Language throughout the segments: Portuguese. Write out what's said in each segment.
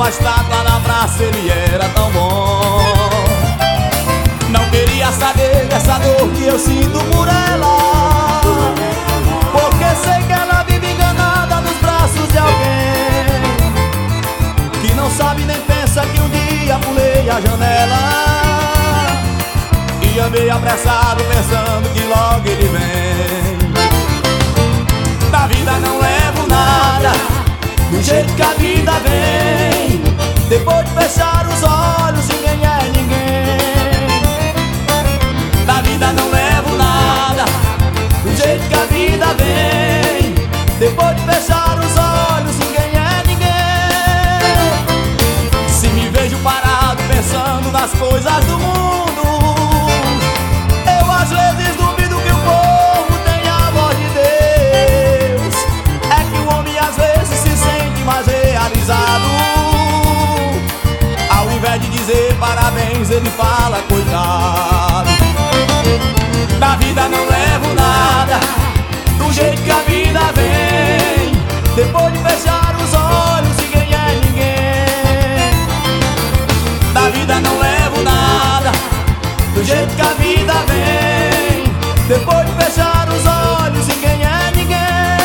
mais tarde lá na praça ele era tão bom. Não queria saber dessa dor que eu sinto por ela, porque sei que ela vive enganada nos braços de alguém que não sabe nem pensa que um dia pulei a janela e andei apressado pensando que logo ele vem. Da vida não levo nada, do jeito que a vida vem, depois de fechar os olhos ninguém é ninguém. Da vida não levo nada, do jeito que a vida vem, depois de fechar os olhos ninguém é ninguém. Se me vejo parado pensando nas coisas do mundo, eu às vezes duvido que o povo tenha a voz de Deus. É que o homem às vezes se sente mais realizado, ao invés de dizer parabéns ele fala coitado. Da vida não levo nada, do jeito que a vida vem, depois de fechar os olhos ninguém é ninguém. Da vida não levo nada, do jeito que a vida vem, depois de fechar os olhos ninguém é ninguém.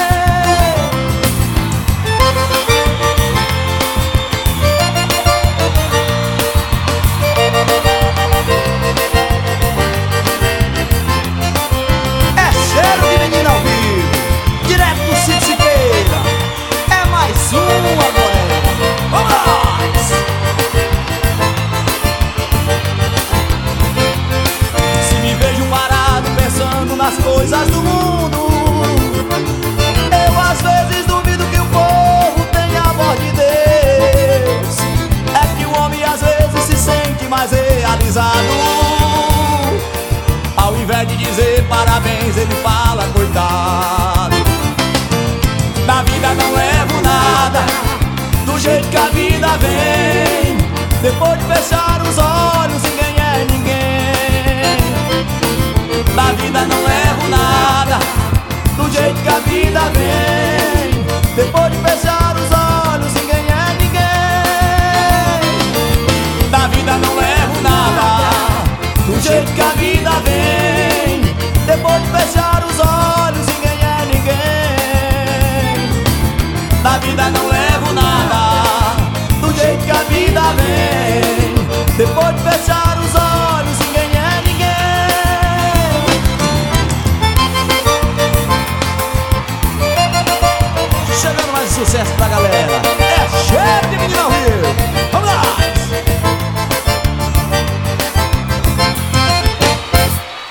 É cheiro de menino ao vivo, direto do Cid Siqueira. É mais um agora. Vamos! Se me vejo parado pensando nas coisas do mundo, eu às vezes duvido que o povo tenha a voz de Deus. É que o homem às vezes se sente mais realizado, ao invés de dizer parabéns ele fala coitado. Da vida não levo nada, do jeito que a vida vem, depois de fechar os olhos ninguém é ninguém. Da vida não levo nada, do jeito que a vida vem, depois de fechar os olhos ninguém é ninguém. Da vida não levo nada, do jeito que a vida vem, depois de fechar os olhos ninguém é ninguém. Da vida não levo nada, do jeito que a vida vem, depois de fechar os olhos ninguém é ninguém. Chegando mais sucesso pra galera.